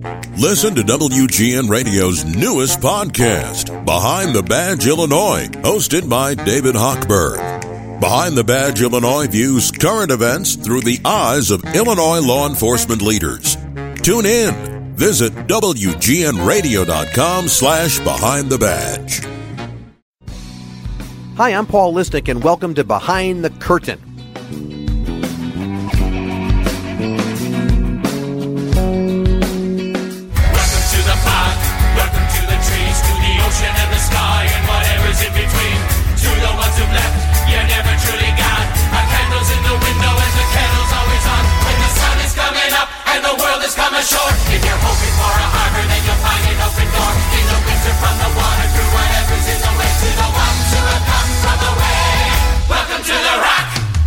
Listen to WGN Radio's newest podcast, Behind the Badge Illinois, hosted by David Hochberg. Behind the Badge Illinois views current events through the eyes of Illinois law enforcement leaders. Tune in. Visit WGNRadio.com/Behind the Badge. Hi, I'm Paul Lisnek, and welcome to Behind the Curtain. And the sky and whatever's in between. To the ones who've left, you never truly got. A candle's in the window and the candle's always on. When the sun is coming up and the world is coming short. If you're hoping for a harbor, then you'll find an open door. In the winter from the water, through whatever's in the way. To the ones who have come from away. Welcome to the Rock.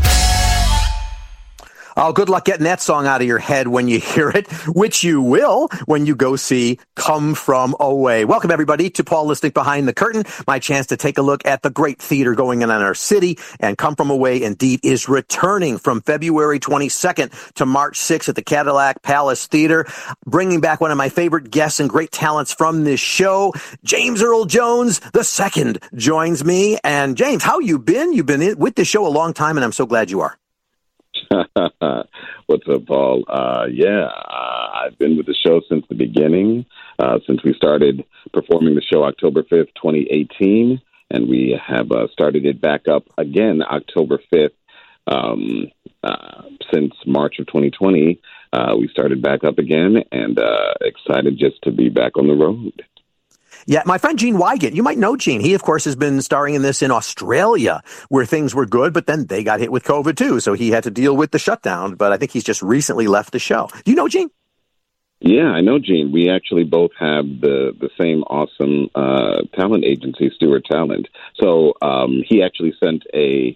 Oh, good luck getting that song out of your head when you hear it, which you will when you go see Come From Away. Welcome, everybody, to Paul Lisnek Behind the Curtain, my chance to take a look at the great theater going on in our city. And Come From Away, indeed, is returning from February 22nd to March 6th at the Cadillac Palace Theater, bringing back one of my favorite guests and great talents from this show. James Earl Jones II joins me. And James, how you been? You've been with this show a long time, and I'm so glad you are. What's up, Paul? I've been with the show since the beginning, since we started performing the show October 5th, 2018, and we have started it back up again October 5th since March of 2020. We started back up again, and excited just to be back on the road. Yeah, my friend Gene Wygant, you might know Gene. He, of course, has been starring in this in Australia, where things were good, but then they got hit with COVID, too, so he had to deal with the shutdown, but I think he's just recently left the show. Do you know Gene? Yeah, I know Gene. We actually both have the same awesome talent agency, Stewart Talent. So he actually sent a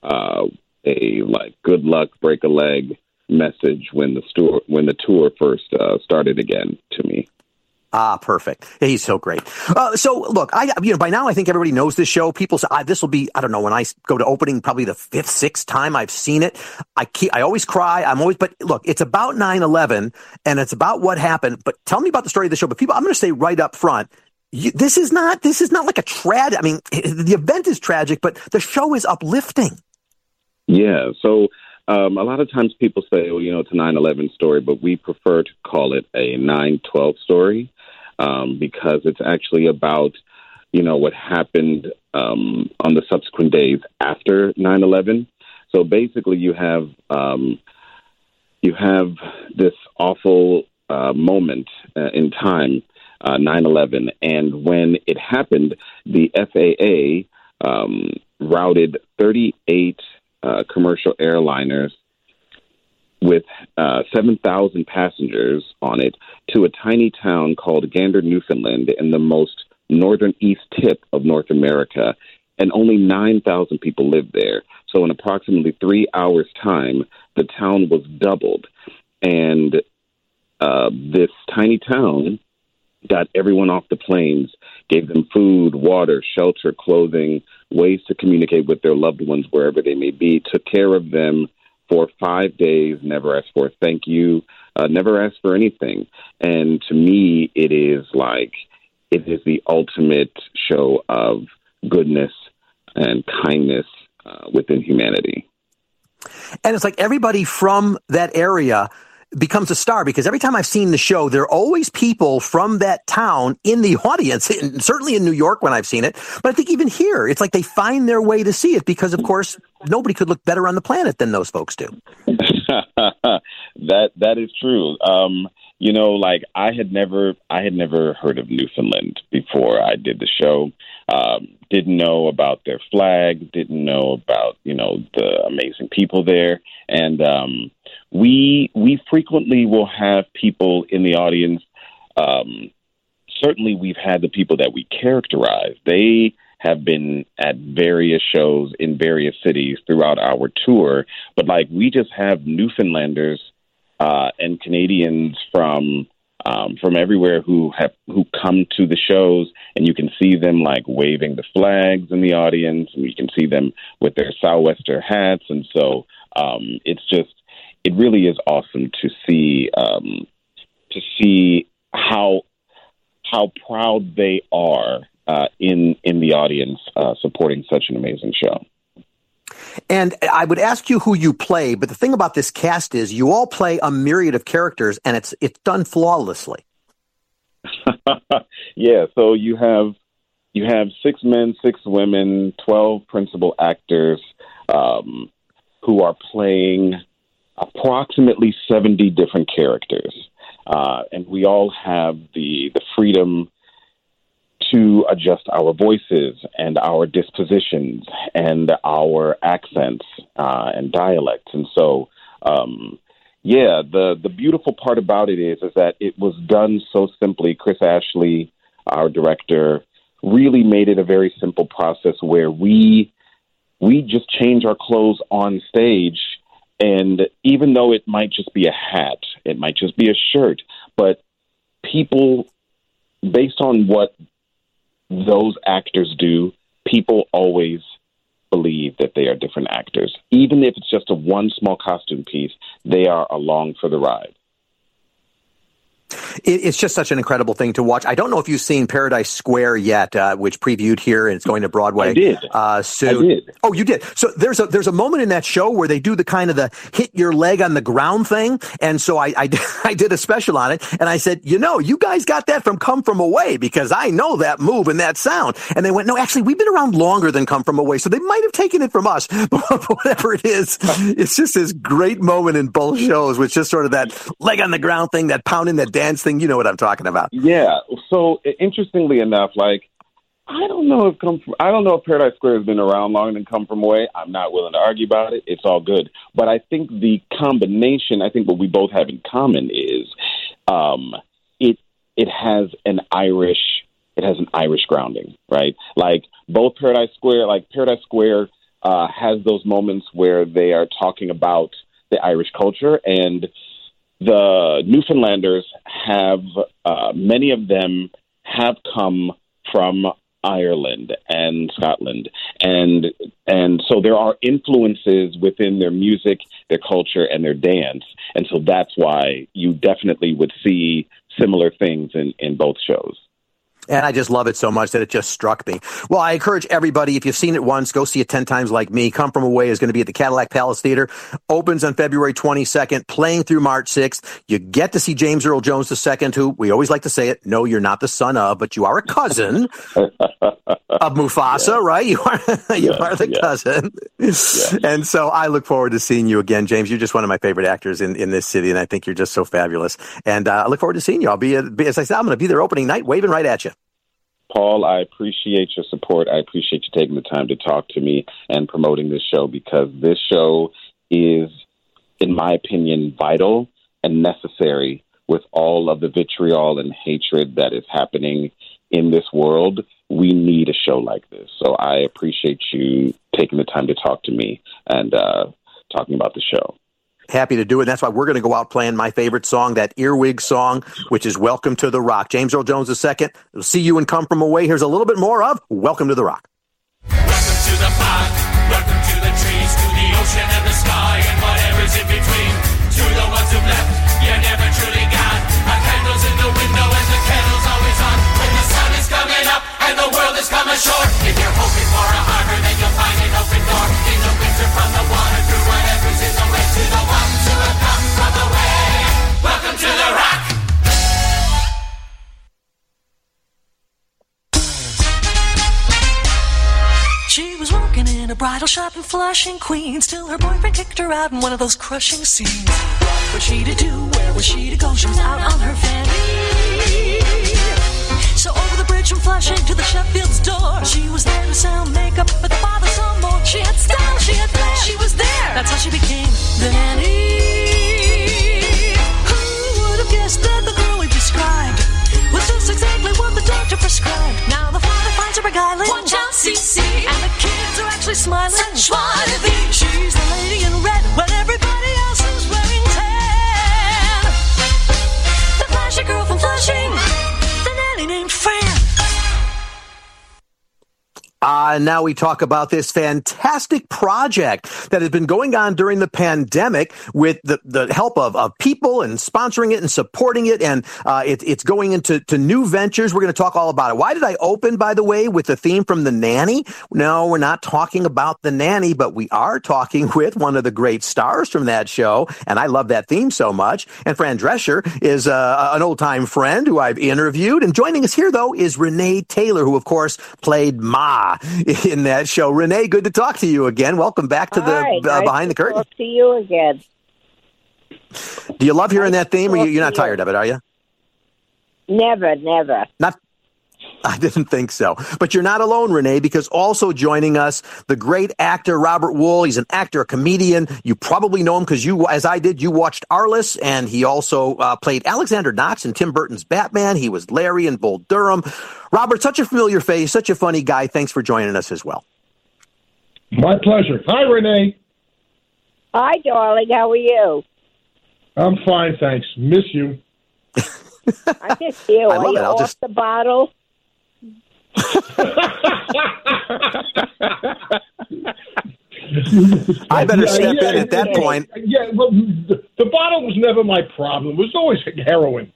good luck, break a leg message when the tour first started again to me. Ah, perfect. He's so great. So look, by now I think everybody knows this show. People say this will be, I don't know, when I go to opening, probably the 5th, 6th time I've seen it. I always cry. But look, it's about 9/11 and it's about what happened. But tell me about the story of the show. But people, I'm going to say right up front, this is not like a tragedy. I mean, the event is tragic, but the show is uplifting. Yeah. So a lot of times people say, it's a 9/11 story, but we prefer to call it a 9/12 story. Because it's actually about, what happened on the subsequent days after 9/11. So basically you have this awful moment in time, 9/11. And when it happened, the FAA routed 38 commercial airliners with 7,000 passengers on it to a tiny town called Gander, Newfoundland, in the most northern east tip of North America, and only 9,000 people lived there. So in approximately 3 hours' time, the town was doubled. And this tiny town got everyone off the planes, gave them food, water, shelter, clothing, ways to communicate with their loved ones wherever they may be, took care of them for 5 days, never asked for a thank you, never asked for anything. And to me, it is the ultimate show of goodness and kindness within humanity. And it's like everybody from that area becomes a star, because every time I've seen the show, there are always people from that town in the audience, and certainly in New York when I've seen it. But I think even here, it's like they find their way to see it because, of course, nobody could look better on the planet than those folks do. That is true. I had never heard of Newfoundland before I did the show. Didn't know about their flag, didn't know about, the amazing people there. And we frequently will have people in the audience. Certainly we've had the people that we characterize. They have been at various shows in various cities throughout our tour. But we just have Newfoundlanders and Canadians from everywhere who come to the shows, and you can see them waving the flags in the audience, and you can see them with their sou'wester hats. And so it really is awesome to see how proud they are in the audience supporting such an amazing show. And I would ask you who you play, but the thing about this cast is you all play a myriad of characters, and it's done flawlessly. Yeah, so you have 6 men, 6 women, 12 principal actors who are playing approximately 70 different characters. And we all have the freedom to adjust our voices and our dispositions and our accents and dialects. And so, the beautiful part about it is that it was done so simply. Chris Ashley, our director, really made it a very simple process where we just change our clothes on stage. And even though it might just be a hat, it might just be a shirt, but people, based on what those actors do, people always believe that they are different actors. Even if it's just a one small costume piece, they are along for the ride. It's just such an incredible thing to watch. I don't know if you've seen Paradise Square yet, which previewed here and it's going to Broadway. I did. Soon. I did. Oh, you did. So there's a moment in that show where they do the kind of the hit your leg on the ground thing. And so I did a special on it. And I said, you guys got that from Come From Away because I know that move and that sound. And they went, no, actually, we've been around longer than Come From Away. So they might have taken it from us. But whatever it is, it's just this great moment in both shows, which is sort of that leg on the ground thing, that pounding, that dance thing. You know what I'm talking about. Yeah. So interestingly enough, I don't know if Paradise Square has been around longer than Come From Away. I'm not willing to argue about it. It's all good. But I think the combination, what we both have in common is it has an Irish grounding, right? Like both Paradise Square has those moments where they are talking about the Irish culture, and the Newfoundlanders have, many of them have come from Ireland and Scotland. And so there are influences within their music, their culture, and their dance. And so that's why you definitely would see similar things in both shows. And I just love it so much that it just struck me. Well, I encourage everybody, if you've seen it once, go see it 10 times like me. Come From Away is going to be at the Cadillac Palace Theater. Opens on February 22nd, playing through March 6th. You get to see James Earl Jones II, who, we always like to say it, no, you're not the son of, but you are a cousin of Mufasa, yeah. Right? You are the cousin. Yeah. And so I look forward to seeing you again, James. You're just one of my favorite actors in this city, and I think you're just so fabulous. And I look forward to seeing you. I'll be, as I said, I'm going to be there opening night, waving right at you. Paul, I appreciate your support. I appreciate you taking the time to talk to me and promoting this show, because this show is, in my opinion, vital and necessary with all of the vitriol and hatred that is happening in this world. We need a show like this. So I appreciate you taking the time to talk to me and talking about the show. Happy to do it. And that's why we're going to go out playing my favorite song, that Earwig song, which is Welcome to the Rock. James Earl Jones II. We'll see you and Come From Away. Here's a little bit more of Welcome to the Rock. Welcome to the park, welcome to the trees, to the ocean and the sky and whatever's in between. To the ones who've left, you never truly got. Our candles in the window and the kettle's always on. When the sun is coming up and the world is coming short. If you're hoping for a harbor, then you'll find an open door. In the winter from the water, through whatever's in the way. To the ones who have come from away, welcome to the rock. She was working in a bridal shop in Flushing, Queens, till her boyfriend kicked her out in one of those crushing scenes. What was she to do? Where was she to go? She was out on her fanny. So over the bridge from Flushing to the Sheffield's door, she was there to sell makeup, but the father saw more. She had style, she had flair, she was there. That's how she became the nanny. Who would have guessed that the girl we described was just exactly what the doctor prescribed? Now the father finds her beguiling. Watch out, CC. And the kids are actually smiling. Joie de vivre. She's the lady in red when everybody else is wearing tan. The flashy girl from Flushing, the nanny named Fran. And now we talk about this fantastic project that has been going on during the pandemic with the help of people and sponsoring it and supporting it. And it's going into new ventures. We're going to talk all about it. Why did I open, by the way, with the theme from The Nanny? No, we're not talking about The Nanny, but we are talking with one of the great stars from that show. And I love that theme so much. And Fran Drescher is an old-time friend who I've interviewed. And joining us here, though, is Renee Taylor, who, of course, played Ma in that show. Renee, good to talk to you again. Welcome back to the Behind the Curtain. Talk to you again. Do you love hearing that theme, or you're not tired of it, are you? Never. Not. I didn't think so. But you're not alone, Renee, because also joining us, the great actor Robert Wuhl. He's an actor, a comedian. You probably know him because you, as I did, you watched Arliss, and he also played Alexander Knox in Tim Burton's Batman. He was Larry in Bull Durham. Robert, such a familiar face, such a funny guy. Thanks for joining us as well. My pleasure. Hi, Renee. Hi, darling. How are you? I'm fine, thanks. Miss you. I miss you. I love are you it. I'll off just... the bottle? I better step in at that point. Yeah, well, the bottle was never my problem. It was always heroin.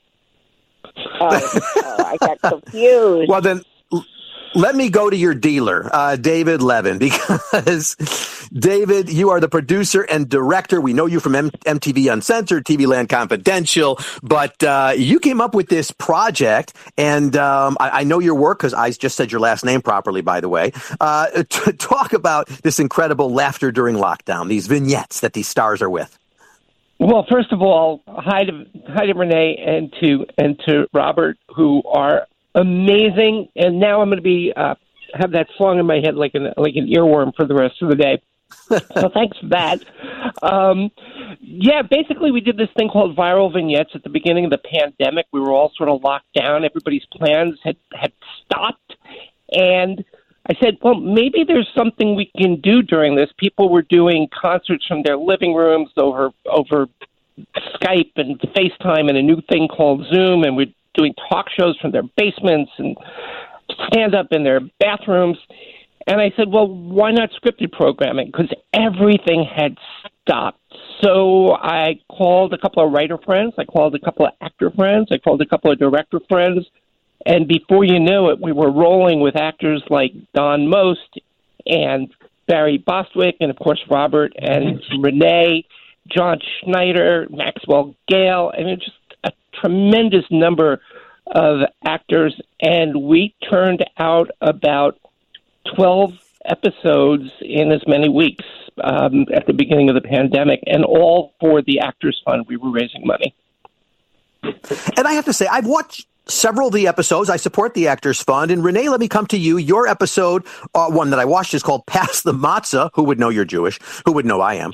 I got confused. Well, then, let me go to your dealer, David Levin, because, David, you are the producer and director. We know you from MTV Uncensored, TV Land Confidential, but you came up with this project, and I know your work because I just said your last name properly, by the way, to talk about this incredible laughter during lockdown, these vignettes that these stars are with. Well, first of all, hi to Renee and to Robert, who are amazing. And now I'm going to be have that song in my head like an earworm for the rest of the day. So thanks for that. Yeah, basically we did this thing called Viral Vignettes at the beginning of the pandemic. We were all sort of locked down. Everybody's plans had stopped. And I said, well, maybe there's something we can do during this. People were doing concerts from their living rooms over Skype and FaceTime and a new thing called Zoom, and we're doing talk shows from their basements and stand-up in their bathrooms. And I said, well, why not scripted programming? Because everything had stopped. So I called a couple of writer friends. I called a couple of actor friends. I called a couple of director friends. And before you knew it, we were rolling with actors like Don Most and Barry Bostwick and, of course, Robert and Renee, John Schneider, Maxwell Gale. I mean, just a tremendous number of actors. And we turned out about 12 episodes in as many weeks at the beginning of the pandemic, and all for the Actors Fund. We were raising money. And I have to say, I've watched several of the episodes. I support the Actors Fund. And Renee, let me come to you. Your episode, one that I watched, is called Pass the Matzah. Who would know you're Jewish? Who would know I am?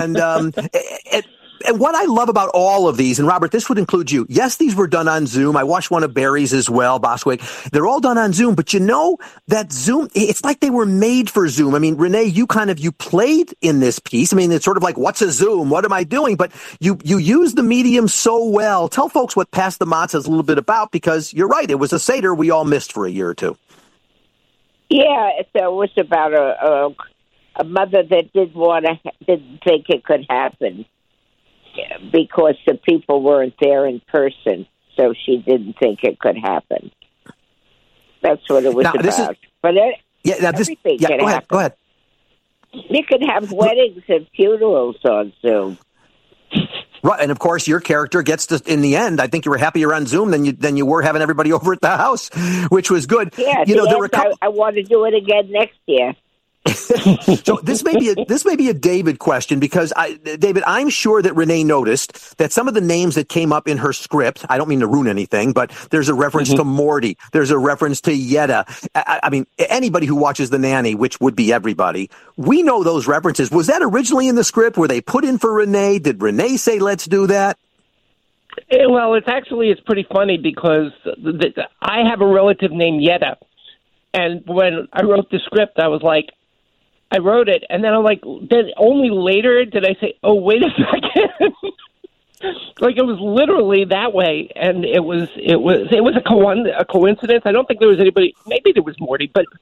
And what I love about all of these, and Robert, this would include you. Yes, these were done on Zoom. I watched one of Barry's as well, Bostwick. They're all done on Zoom, but you know that Zoom, it's like they were made for Zoom. I mean, Renee, you played in this piece. I mean, it's sort of like, what's a Zoom? What am I doing? But you use the medium so well. Tell folks what Pass the Matzah is a little bit about, because you're right. It was a Seder we all missed for a year or two. Yeah, so it was about a mother that didn't think it could happen, because the people weren't there in person, so she didn't think it could happen. That's what it was about. Everything can happen. Go ahead. You can have weddings and funerals on Zoom. Right, and of course, your character gets to, in the end, I think you were happier on Zoom than you were having everybody over at the house, which was good. Yeah, I want to do it again next year. So this may be a David question, because David, I'm sure that Renee noticed that some of the names that came up in her script, I don't mean to ruin anything, but there's a reference to Morty. There's a reference to Yetta. I mean, anybody who watches The Nanny, which would be everybody, we know those references. Was that originally in the script? Were they put in for Renee? Did Renee say, let's do that? Well, it's pretty funny, because I have a relative named Yetta. And when I wrote the script, I was like, I wrote it, and then I'm like, then only later did I say, oh, wait a second. Like, it was literally that way, and it was a coincidence. I don't think there was anybody, maybe there was Morty, but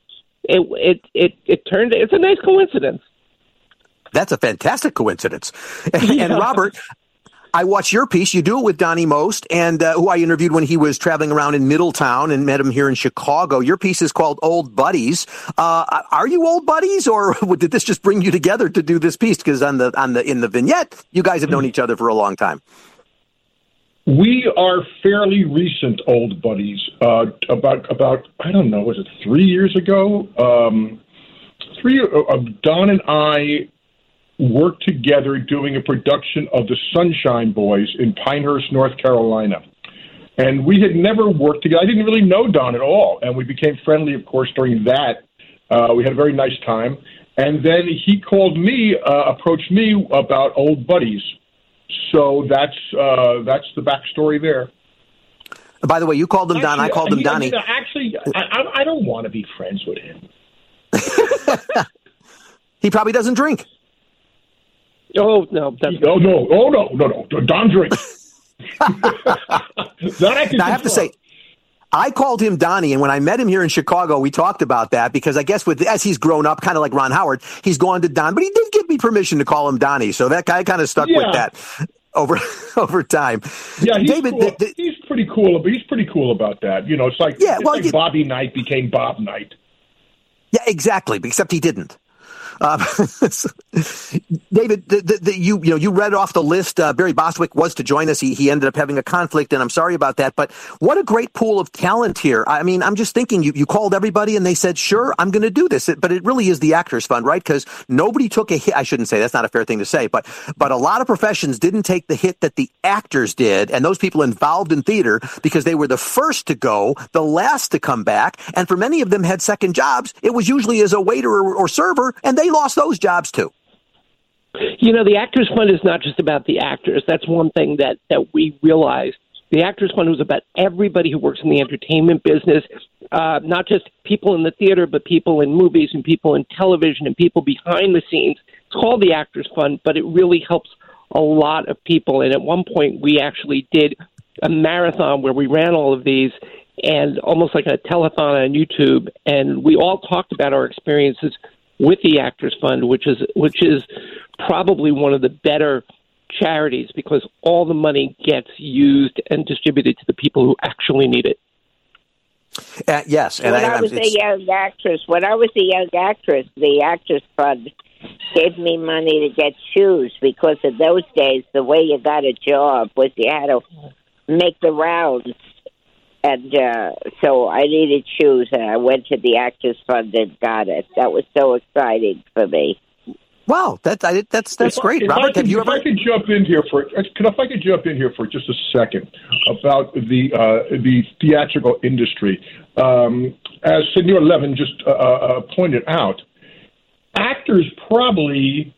It's a nice coincidence. That's a fantastic coincidence. And Robert, I watched your piece. You do it with Donnie Most, and who I interviewed when he was traveling around in Middletown and met him here in Chicago. Your piece is called Old Buddies. Are you old buddies, or did this just bring you together to do this piece? Because in the vignette, you guys have known each other for a long time. We are fairly recent old buddies. About I don't know, was it 3 years ago? Don and I worked together doing a production of the Sunshine Boys in Pinehurst, North Carolina. And we had never worked together. I didn't really know Don at all. And we became friendly, of course, during that. We had a very nice time. And then he approached me about old buddies. So that's the backstory there. By the way, you called him Don. I called him Donnie. I don't want to be friends with him. He probably doesn't drink. Oh, no. No. Don drinks. Now, I have to say, I called him Donnie, and when I met him here in Chicago, we talked about that because I guess as he's grown up, kind of like Ron Howard, he's gone to Don, but he did give me permission to call him Donnie, so that guy kind of stuck with that over time. Yeah, David, cool. He's pretty cool. He's pretty cool about that. You know, it's like Bobby Knight became Bob Knight. Yeah, exactly. Except he didn't. David, you read off the list. Barry Bostwick was to join us. He ended up having a conflict, and I'm sorry about that. But what a great pool of talent here. I mean, I'm just thinking you called everybody, and they said, "Sure, I'm going to do this." But it really is the Actors Fund, right? Because nobody took a hit. I shouldn't say that's not a fair thing to say, but a lot of professions didn't take the hit that the actors did, and those people involved in theater because they were the first to go, the last to come back, and for many of them had second jobs. It was usually as a waiter or server, and they lost those jobs too. You know, the Actors Fund is not just about the actors. That's one thing that we realized. The Actors Fund was about everybody who works in the entertainment business, not just people in the theater, but people in movies and people in television and people behind the scenes. It's called the Actors Fund, but it really helps a lot of people. And at one point, we actually did a marathon where we ran all of these and almost like a telethon on YouTube. And we all talked about our experiences with the Actors Fund, which is probably one of the better charities because all the money gets used and distributed to the people who actually need it. Yes, and when I was a young actress, the Actors Fund gave me money to get shoes because in those days the way you got a job was you had to make the rounds. And so I needed shoes, and I went to the Actors Fund and got it. That was so exciting for me. Wow, that's great. Robert, have you ever? If I could jump in here for just a second about the theatrical industry, as Senor Levin just pointed out, actors probably.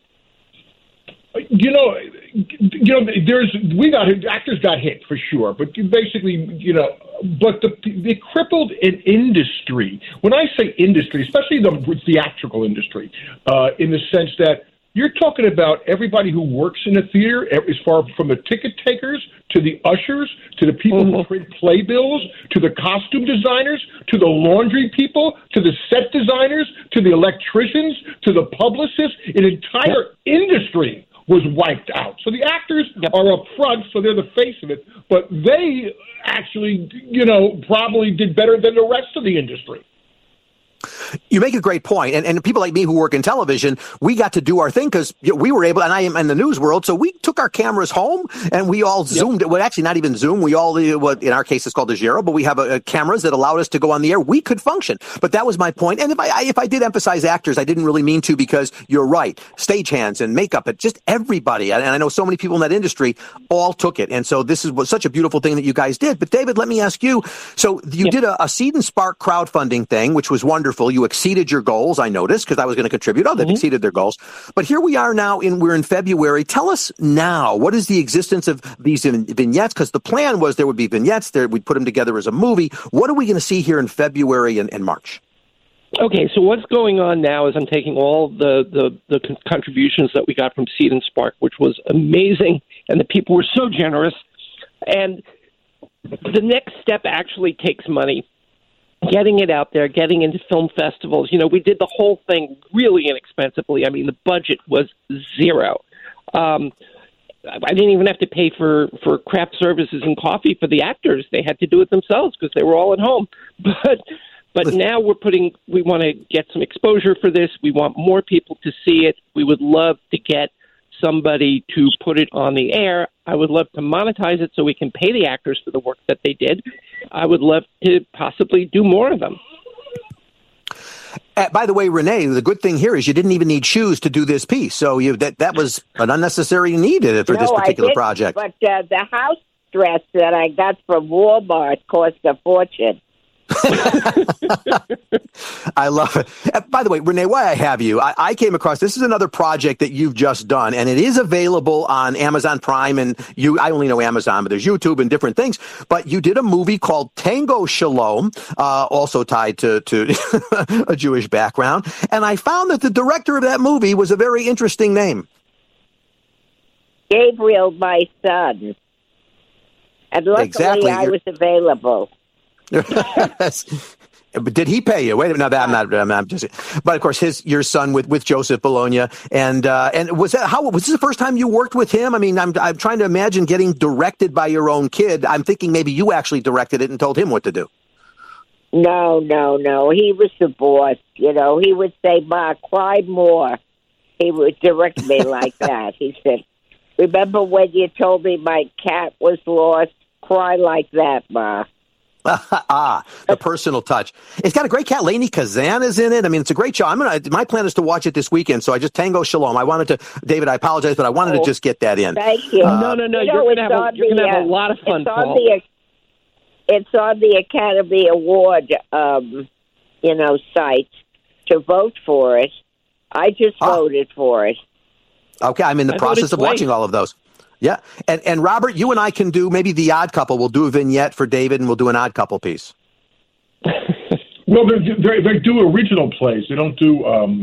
Actors got hit for sure, but basically, but the crippled an industry. When I say industry, especially the theatrical industry, in the sense that you're talking about everybody who works in a theater, as far from the ticket takers to the ushers to the people who print playbills to the costume designers to the laundry people to the set designers to the electricians to the publicists. An entire industry was wiped out. So the actors are up front, so they're the face of it, but they actually, probably did better than the rest of the industry. You make a great point. And people like me who work in television, we got to do our thing because we were able, and I am in the news world, so we took our cameras home and we all zoomed. Well, actually, not even Zoom. We all, in our case, it's called a Giro, but we have cameras that allowed us to go on the air. We could function. But that was my point. And if I did emphasize actors, I didn't really mean to because you're right. Stagehands and makeup, and just everybody. And I know so many people in that industry all took it. And so this was such a beautiful thing that you guys did. But David, let me ask you. So you did a Seed and Spark crowdfunding thing, which was wonderful. You exceeded your goals, I noticed, because I was going to contribute. Oh, they've exceeded their goals. But here we are now, we're in February. Tell us now, what is the existence of these vignettes? Because the plan was there would be vignettes there. We'd put them together as a movie. What are we going to see here in February and March? Okay, so what's going on now is I'm taking all the contributions that we got from Seed and Spark, which was amazing, and the people were so generous. And the next step actually takes money. getting it out there, getting into film festivals. You know, we did the whole thing really inexpensively. I mean, the budget was zero. I didn't even have to pay for craft services and coffee for the actors. They had to do it themselves because they were all at home. But now we want to get some exposure for this. We want more people to see it. We would love to get somebody to put it on the air. I would love to monetize it so we can pay the actors for the work that they did. I would love to possibly do more of them. By the way, Renee, the good thing here is you didn't even need shoes to do this piece. So that was an unnecessary need for this particular project. But the house dress that I got from Walmart cost a fortune. I love it. By the way, Renee, why I have you, I came across, this is another project that you've just done, and it is available on Amazon Prime, and I only know Amazon, but there's YouTube and different things, but you did a movie called Tango Shalom, also tied to a Jewish background, and I found that the director of that movie was a very interesting name. Gabriel, my son. And luckily exactly. I was available. But did he pay you? Wait a minute. No, I'm just. But of course, your son with Joseph Bologna, and was this the first time you worked with him? I mean, I'm trying to imagine getting directed by your own kid. I'm thinking maybe you actually directed it and told him what to do. No. He was the boss. You know, he would say, "Ma, cry more." He would direct me like that. He said, "Remember when you told me my cat was lost? Cry like that, Ma." The personal touch. It's got a great cat. Lainey Kazan is in it. I mean, it's a great show. My plan is to watch it this weekend, so I just Tango Shalom. I wanted to, David, I apologize, but I wanted to just get that in. Thank you. No. You're going to have a lot of fun, Paul. It's on the Academy Award, site to vote for it. I just voted for it. Okay, I'm in the process of watching all of those. Yeah. And Robert, you and I can do maybe The Odd Couple. We'll do a vignette for David and we'll do an Odd Couple piece. Well, they do original plays. They don't do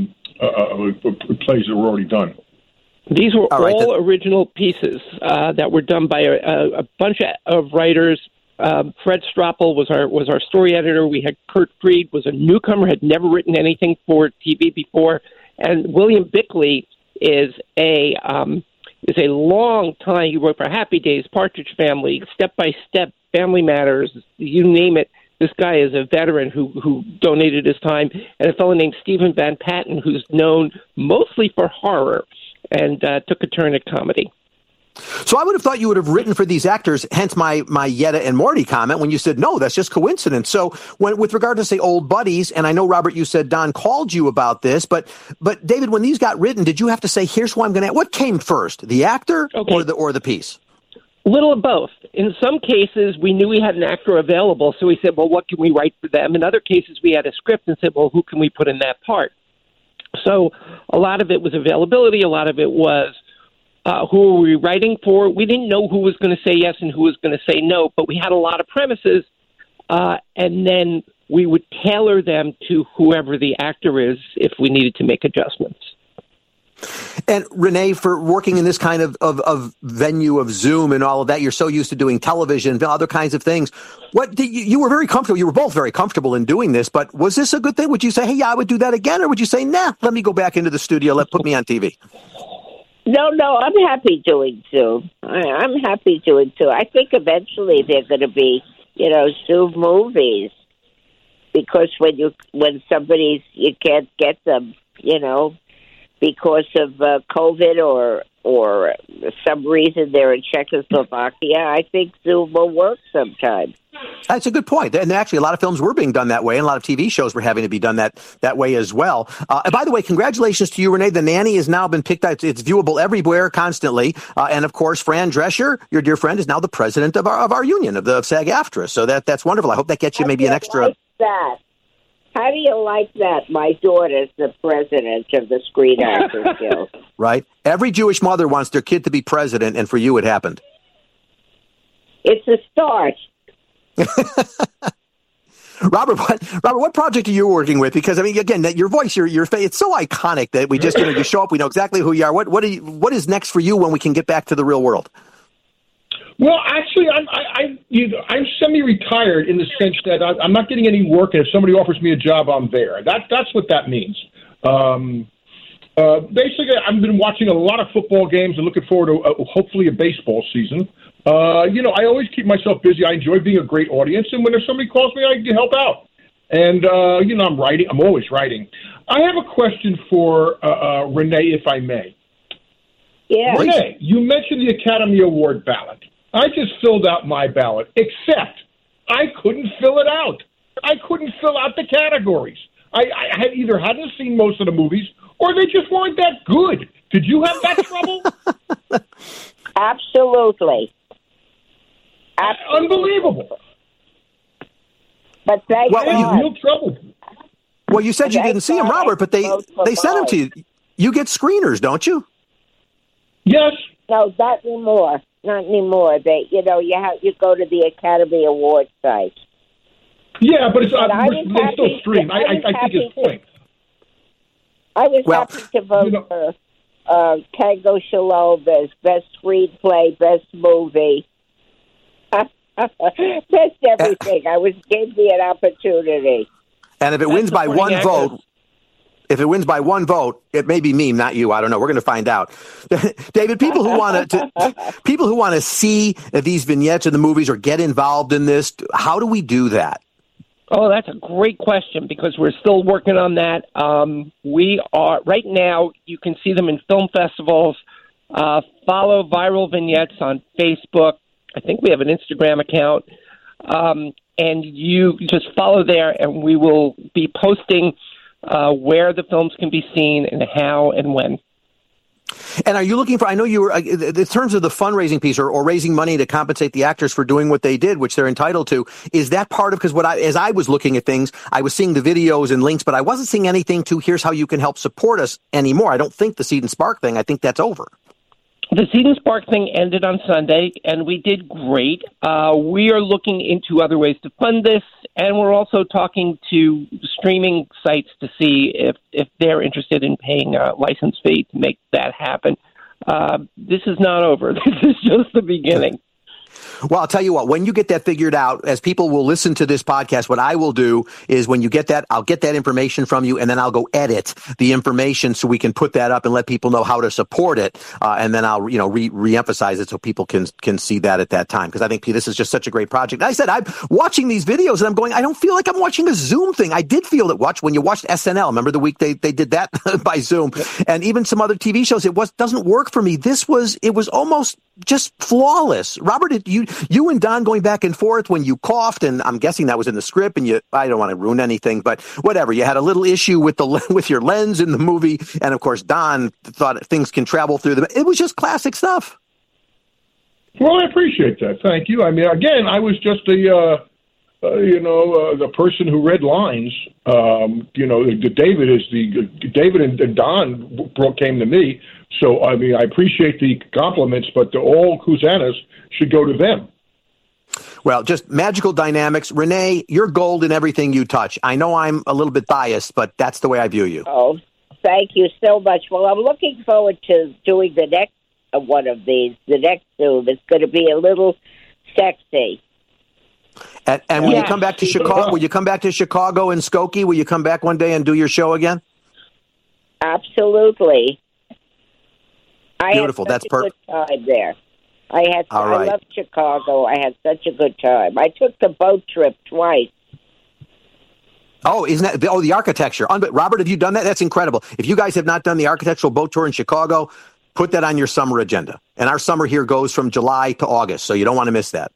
plays that were already done. These were all original pieces that were done by a bunch of writers. Fred Stroppel was our story editor. We had Kurt Fried, was a newcomer, had never written anything for TV before. And William Bickley is a long time. He wrote for Happy Days, Partridge Family, Step by Step, Family Matters, you name it. This guy is a veteran who donated his time, and a fellow named Stephen Van Patten, who's known mostly for horror, and took a turn at comedy. So I would have thought you would have written for these actors, hence my Yetta and Morty comment when you said, no, that's just coincidence. So with regard to, say, Old Buddies, and I know, Robert, you said Don called you about this, but David, when these got written, did you have to say, here's who I'm going to, what came first, the actor or the piece? Little of both. In some cases, we knew we had an actor available, so we said, well, what can we write for them? In other cases, we had a script and said, well, who can we put in that part? So a lot of it was availability. A lot of it was, who were we writing for? We didn't know who was going to say yes and who was going to say no, but we had a lot of premises, and then we would tailor them to whoever the actor is if we needed to make adjustments. And Renee, for working in this kind of venue of Zoom and all of that, you're so used to doing television and other kinds of things. You were very comfortable. You were both very comfortable in doing this, but was this a good thing? Would you say, hey, yeah, I would do that again? Or would you say, nah, let me go back into the studio, put me on TV? No, I'm happy doing Zoom. I'm happy doing Zoom. I think eventually they're going to be, Zoom movies, because when somebody's, you can't get them, because of COVID or some reason they're in Czechoslovakia, I think Zoom will work sometime. That's a good point. And actually, a lot of films were being done that way, and a lot of TV shows were having to be done that way as well. And by the way, congratulations to you, Renee. The Nanny has now been picked up. It's viewable everywhere constantly. And of course, Fran Drescher, your dear friend, is now the president of our union, of the SAG-AFTRA. So that's wonderful. I hope that gets you maybe an extra. Like that? How do you like that? My daughter's the president of the Screen Actors Guild. Right. Every Jewish mother wants their kid to be president, and for you, it happened. It's a start. Robert, what project are you working with? Because I mean, again, that your voice, your face, it's so iconic that we just, you show up, we know exactly who you are. What is next for you when we can get back to the real world? Well, actually, I'm semi-retired in the sense that I'm not getting any work, and if somebody offers me a job, I'm there. That's what that means. Basically, I've been watching a lot of football games and looking forward to hopefully a baseball season. I always keep myself busy. I enjoy being a great audience, and when somebody calls me, I can help out. And, I'm writing. I'm always writing. I have a question for Renee, if I may. Yeah. Renee, you mentioned the Academy Award ballot. I just filled out my ballot, except I couldn't fill it out. I couldn't fill out the categories. I hadn't seen most of the movies, or they just weren't that good. Did you have that trouble? Absolutely. Unbelievable. But thank God. Real trouble. Well, you said you didn't see them, Robert, but they sent them to you. You get screeners, don't you? Yes. No, not anymore. Not anymore. They, you go to the Academy Award site. Yeah, but they still stream. I think his point. I was happy to vote for Tango Shalom as Best Screenplay, Best Movie, Best Everything. Gave me an opportunity. And if it wins by one vote, it may be me, not you. I don't know. We're going to find out. David, people who want to see these vignettes in the movies or get involved in this, how do we do that? Oh, that's a great question because we're still working on that. We are right now. You can see them in film festivals. Follow Viral Vignettes on Facebook. I think we have an Instagram account, and you just follow there, and we will be posting where the films can be seen and how and when. And are you looking for, I know you were, in terms of the fundraising piece or raising money to compensate the actors for doing what they did, which they're entitled to, is that part of, because as I was looking at things, I was seeing the videos and links, but I wasn't seeing anything to here's how you can help support us anymore. I don't think the Seed and Spark thing, I think that's over. The Seed and Spark thing ended on Sunday, and we did great. We are looking into other ways to fund this, and we're also talking to streaming sites to see if they're interested in paying a license fee to make that happen. This is not over. This is just the beginning. Well, I'll tell you what, when you get that figured out, as people will listen to this podcast, what I will do is when you get that, I'll get that information from you, and then I'll go edit the information so we can put that up and let people know how to support it. And then I'll, re-emphasize it so people can see that at that time. Because I think this is just such a great project. I said, I'm watching these videos and I'm going, I don't feel like I'm watching a Zoom thing. I did feel it when you watched SNL. Remember the week they did that by Zoom, and even some other TV shows. Doesn't work for me. It was almost just flawless. Robert, you and Don going back and forth when you coughed, and I'm guessing that was in the script, and I don't want to ruin anything, but whatever. You had a little issue with your lens in the movie, and of course Don thought things can travel through them. It was just classic stuff. Well, I appreciate that. Thank you. I mean, again, I was just the person who read lines. David and Don came to me. So, I mean, I appreciate the compliments, but all Hosannas should go to them. Well, just magical dynamics. Renee, you're gold in everything you touch. I know I'm a little bit biased, but that's the way I view you. Oh, thank you so much. Well, I'm looking forward to doing the next one of these. The next Zoom. It's going to be a little sexy. And will you come back to Chicago? Will you come back to Chicago and Skokie? Will you come back one day and do your show again? Absolutely. Beautiful. I had such a good time there. I loved Chicago. I had such a good time. I took the boat trip twice. Oh, isn't that the architecture? Robert, have you done that? That's incredible. If you guys have not done the architectural boat tour in Chicago, put that on your summer agenda. And our summer here goes from July to August, so you don't want to miss that.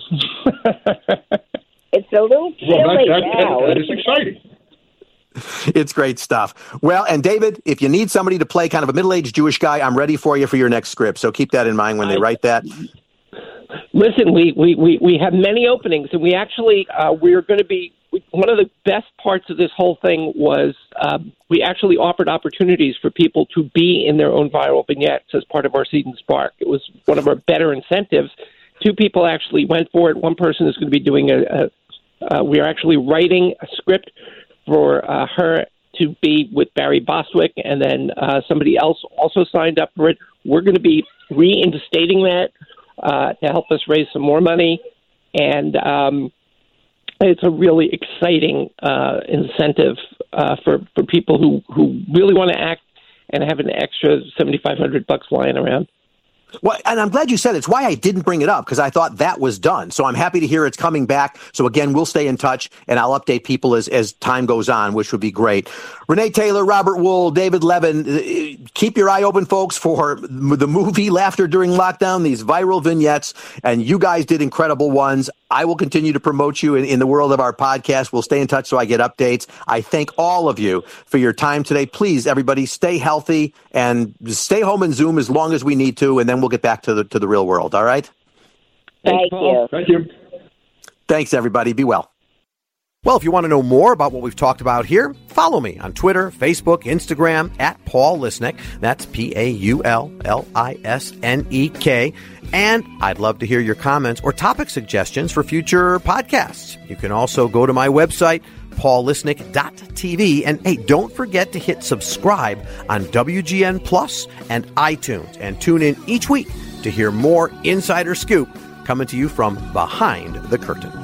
It's a little chilly now. That is exciting. It's great stuff. Well, and David, if you need somebody to play kind of a middle-aged Jewish guy, I'm ready for you for your next script. So keep that in mind when they write that. Listen, we have many openings, and we actually we're going to be one of the best parts of this whole thing was we actually offered opportunities for people to be in their own viral vignettes as part of our Seed and Spark. It was one of our better incentives. 2 people actually went for it. One person is going to be doing we are actually writing a script for her to be with Barry Bostwick, and then somebody else also signed up for it. We're going to be reinstating that to help us raise some more money. And it's a really exciting incentive for people who really want to act and have an extra $7,500 lying around. Well, and I'm glad you said it. It's why I didn't bring it up, because I thought that was done. So I'm happy to hear it's coming back. So again, we'll stay in touch, and I'll update people as time goes on, which would be great. Renee Taylor, Robert Wool, David Levin, keep your eye open, folks, for the movie Laughter During Lockdown, these viral vignettes, and you guys did incredible ones. I will continue to promote you in the world of our podcast. We'll stay in touch so I get updates. I thank all of you for your time today. Please, everybody, stay healthy and stay home and Zoom as long as we need to, and then we'll get back to the real world. All right? Thank you. Thank you. Thanks, everybody. Be well. Well, if you want to know more about what we've talked about here, follow me on Twitter, Facebook, Instagram, at Paul Lisnek. That's PaulLisnek. And I'd love to hear your comments or topic suggestions for future podcasts. You can also go to my website, paullisnek.tv. And hey, don't forget to hit subscribe on WGN Plus and iTunes. And tune in each week to hear more Insider Scoop coming to you from behind the curtain.